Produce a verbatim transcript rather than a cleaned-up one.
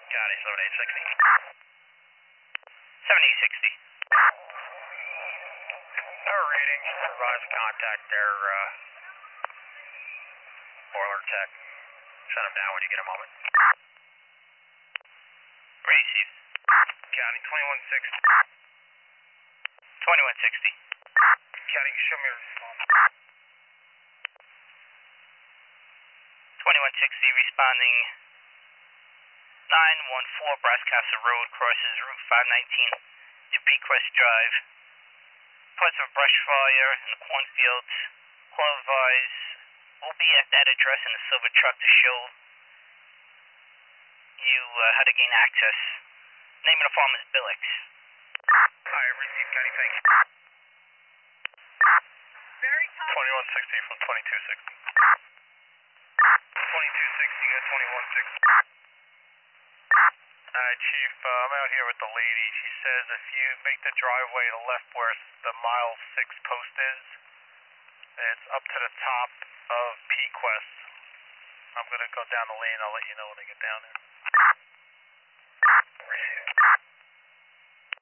Got it, seven eight sixty. seven eight sixty. Our reading, advise contact their uh, boiler tech. Shut them down when you get a moment. Ready, Steve. Counting twenty-one sixty. twenty-one sixty. Counting, show me your response. twenty-one sixty responding. nine one four Brascastle Road crosses Route five nineteen to Bequest Drive. Reports of brush fire in the cornfields. Call advise will be at that address in the silver truck to show you uh, how to gain access. Name of the farm is Billix. Hi, received, County, thanks. twenty-one sixty from twenty-two sixty. twenty-two sixty, got twenty-one sixty. Uh, Chief, uh, I'm out here with the lady. She says if you make the driveway to the left where the mile six post is, it's up to the top of Pequest. I'm going to go down the lane. I'll let you know when I get down there.